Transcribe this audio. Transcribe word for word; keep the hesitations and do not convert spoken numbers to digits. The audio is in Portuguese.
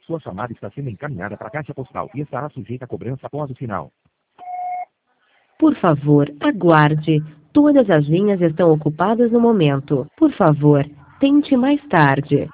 Sua chamada está sendo encaminhada para a caixa postal e estará sujeita a cobrança após o sinal. Por favor, aguarde. Todas as linhas estão ocupadas no momento. Por favor, tente mais tarde.